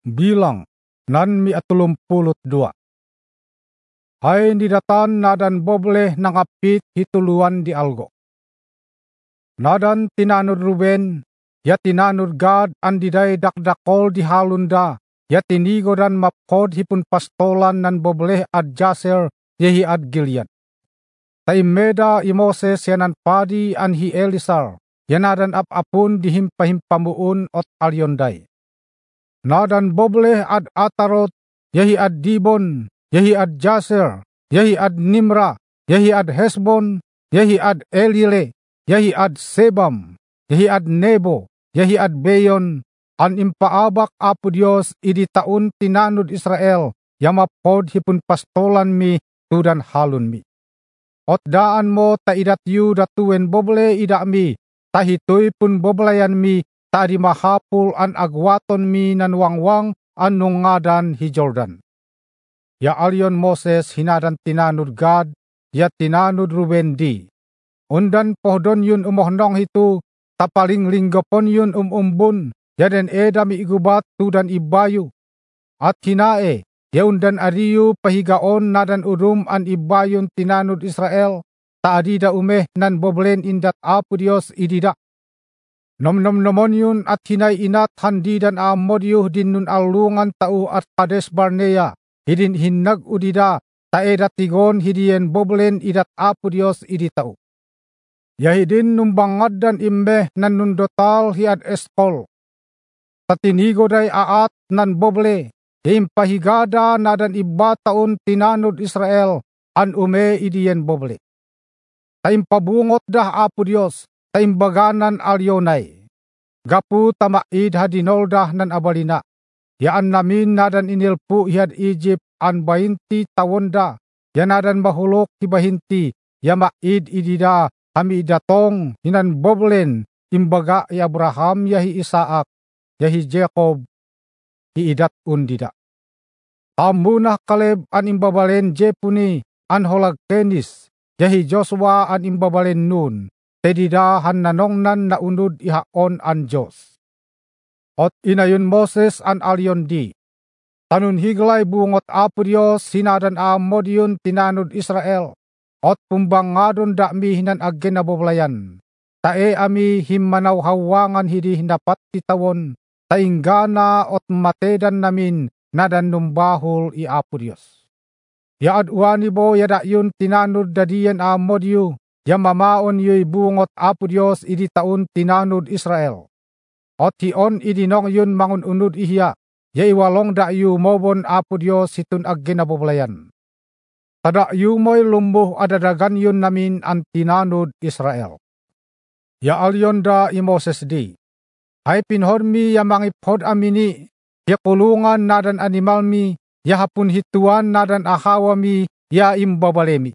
Bilang nan miatulumpulot dua. Hay nidatan nadan boble nangapit hituluan di algo. Nadan tinanod Ruben, ya tinanod Gad andiday dakdakol di halunda, ya tinigo dan mapkod hipun pastolan nan boble ad Jaser yehi ad Gilead. Taimeda i Moses yanan padi an hi Elisar, yanadan apapun dihimpahimpamuun ot alyonday. Nadan boble ad Atarot, yehi ad Dibon, yehi ad Jaser, yehi ad Nimra, yehi ad Hesbon, yehi ad Elile, yehi ad Sebam, yehi ad Nebo, yehi ad Beyon, an impaabak apo Dios idi taun tinanud Israel, yamapod hipun pastolan mi tudan halun mi. Ot daan mo ta idat yu datuen boble ida mi, tahitoy pun boblayan mi, tadi mahapul an agwaton mi nan wangwang anong ngadan hi Jordan. Ya alyon Moses hinadan tinanud Gad, ya tinanud Ruben di. Undan pohdon yun umohnong hitu, tapaling linggapon yun umumbun, ya den edami igubat tudan ibayu. At hinae, ya undan ariyu pahigaon nadan urum an ibayun tinanud Israel, taadida umeh nan boblen indat apo Dios idida. Nomnom yun at hinay inat handidan amodyo din nun alungan tau at Kades Barnea, hidin hinag udida, taedat tigon hidien boblen idat apo Dios idi tau. Yahidin numbangad dan imbe nan nundotal hiad Eskol. Tatinigo day aat nan boble, impahigada nadan iba taon tinanud Israel, an ume idien boble. Taimpabungot dah apo Dios, taimbaganan alyonay. Gapu tamaid hadinoldah nan abalina. Yaan namin nadan inilpu hiad Egypt an 20 tawonda. Yanadan bahulok hibahinti. Yamaid idida kami idatong hinan boblen imbaga i Abraham yahi Isaak yahi Jacob iidat undida. Amunah Kaleb an imbabalen Jepuni an holag Kenis yahi Joshua an imbabalen Nun. Tedida hananongnan na unod ihaon an Diyos. Ot inayon Moses an alyon di. Tanun higlay bungot apo Diyos hinadan amod yun tinanud Israel. Ot pumbangadon da mi hinan aggen na boblayan. Tae ami himmanaw hawangan hidi hinapat titawon. Tainggana ot matedan namin nadan numbahol i apo Diyos. Yaad uani bo yada yun tinanud dadiyan amod yu. Yamamaon yo'y bungot apo Diyos idi taon tinanud Israel. Ot hion idinong yun mangununod ihiya, yaiwalong da yu mobon apo Diyos hitun agginaboblayan. Tada yu mo'y lumbuh adadagan yun namin ang tinanud Israel. Ya alyon da i Moses di. Hay pinhormi ya mangiphod amini, ya kulungan nadan animal mi, ya hapun hituan nadan ahawa mi, ya imbabalemi.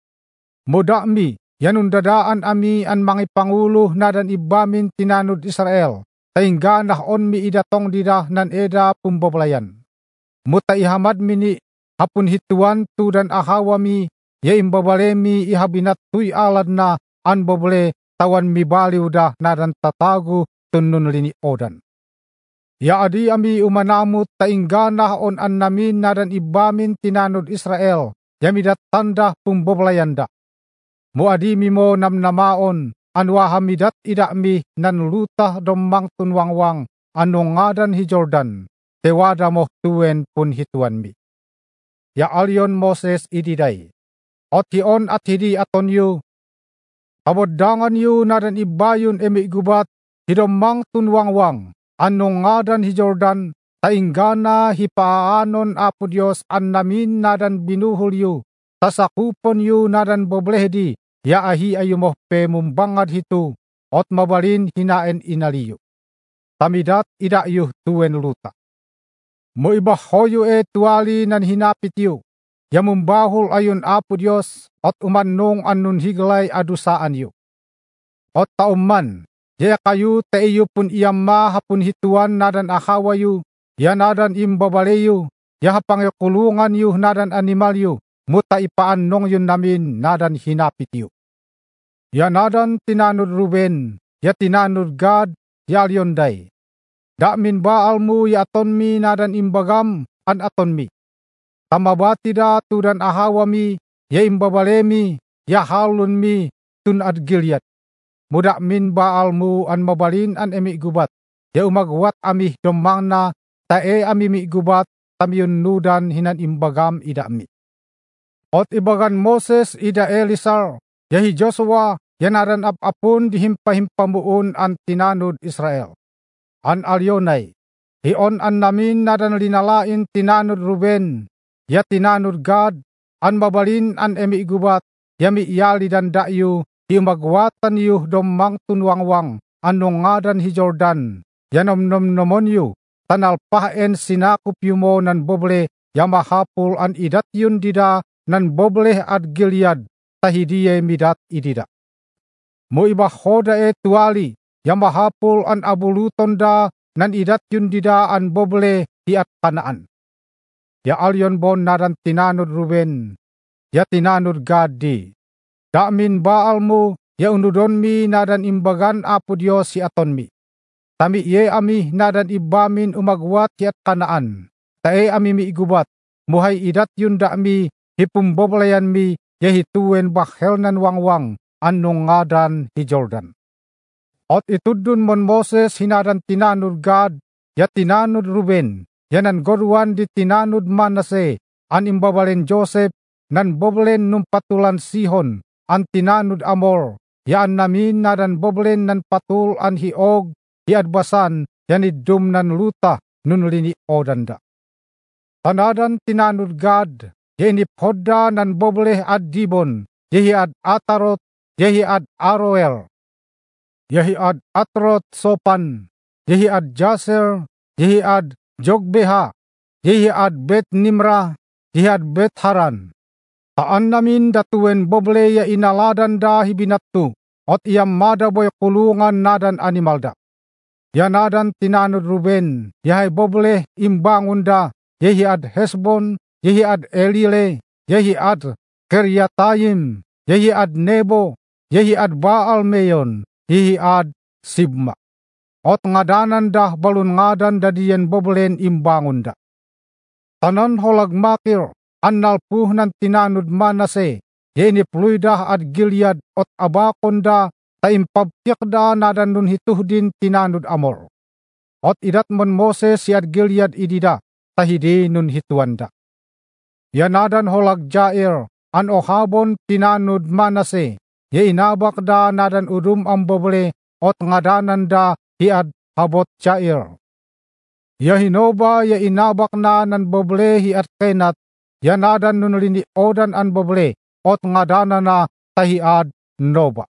Muda mi, yanun dadaan ami an mga pangulo nadan ibamin tinanud Israel, taingga nahon mi idatong dida nan eda pumbablayan. Muta ihamad mini, hapun hituan tudan ahawa mi, ya imbabalemi ihabinat tuy alad na an boble tawan mi baliw da nadan tatago tunun lini odan. Ya adi ami umanamut taingga nahon an namin nadan ibamin tinanud Israel, yamidat tanda pumbablayan da. Muadi mo namnamaon, anwahamidat idami nan lutah domang tunwangwang, anong ngadan hi Jordan, tewada mo tuen pun hituan mi. Ya alyon Moses ididay, ot hion at hidi aton yu, kabodangan yu nadan ibayon emi gubat, hidomang tunwangwang, anong ngadan hi Jordan, tainggana hipaanon apo Diyos an namin nadan binuhol yu, tasakupon yu nadan boblehdi, ya ahi ayumoh pe mumbangad hitu, ot mabalin hinaen inaliyo. Tamidat idayuh tuen luta. Mo ibahoyo tuali nan hinapit yu, ya mumbahul ayun apo Diyos, ot umannong anun higlay adusaan yu. Ot tauman, ya kayu teiyo pun iyamma hapun hituan nadan ahawa yu, ya nadan imbabaleyo, ya hapangikulungan yu nadan animal yu, muta ipaannong yun namin nadan hinapit yu. Ya nadan tinanud Ruben, ya tinanud Gad, ya alyonday. Damin baal mu ya aton mi nadan imbagam an aton mi. Tamabati da tudan ahawami ya imbabalemi ya halun mi tun ad Gilead. Muda min baal mu an mabalin an emi gubat. Ya umagwat ami domang na tae ami mi gubat tamyun nudan hinan imbagam ida mi. Ot ibagan Moses ida Elisar yahi Joshua yanaran apun dihimpahimpamuun an tinanud Israel. An alyonay, hion an namin nadan linalain tinanud Ruben, ya tinanud Gad, an mabalin an emi gubat, yami iyali dan dayu, himagwatan yu domang tunwangwang, anong ngadan hi Jordan, yanomnomnomon yu, tanalpahen sinakup yu mo nan boble, yamahapul an idat yun dida, nan boble ad Gilead, tahidiye midat idida. Mo ibahoda tuali, yamahapul an abuluton da, nan idat yun dida an boble hiat Kanaan. Ya alyon bon nadan tinanud Ruben, ya tinanud Gad di. Damin baal mo, ya unudon mi nadan imbagan apo Diyos si aton mi. Tami ye ami nadan ibamin umagwat hiat Kanaan. Tae ami mi igubat, muhay idat yun da mi, hipumboblayan mi, ya hituen bahel nan wangwang, anong ngadan hi Jordan. Ot itudun mon Moses hinadan tinanud Gad, ya tinanud Ruben, yanan goruan di tinanud Manase, an imbabalen Joseph, nan boblen num patulan Sihon, an tinanud Amor, yan namin nadan boblen nan patul an hiog, hiadbasan, yan idum nan luta, nun lini odanda. Tanadan tinanud Gad, yeni podda nan boble ad Dibon, yehi ad Atarot, yehi ad Aroel, yehi ad Atrot Sopan, yehi ad Jaser, yehi ad Jogbeha, yehi ad Bet Nimra, yehi ad Bet Haran. Taan namin datuen boble ya inaladan da hibinatu, ot iyam madaboy kulungan nadan animalda. Yanadan tinanud Ruben, yahay boble imbangun da, yehi ad Hesbon, yehi ad Elile, yehi ad Kiryatayim, yehi ad Nebo, yehi ad Baal Meyon, yehi ad Sibma. Ot ngadanan dah balun ngadan dadiyen boblen imbangun da. Tanan holag makir, annalpuh nan tinanud Manase, yeni pluidah ad Gilead ot abakon da, taimpabtiak da nadan nun hituhdin tinanud Amor. Ot idat mon Moses si ad Gilead idida, tahidi nun hituanda. Yanadan holag Jair, an ohabon tinanud Manase, ye inabak da nadan udum ang boble, ot ngadanan da hiad habot Jair. Ya hinoba ya inabak na nan boble hiat Kenat, yanadan nun lini odan an boble, ot ngadanan na tahiad Noba.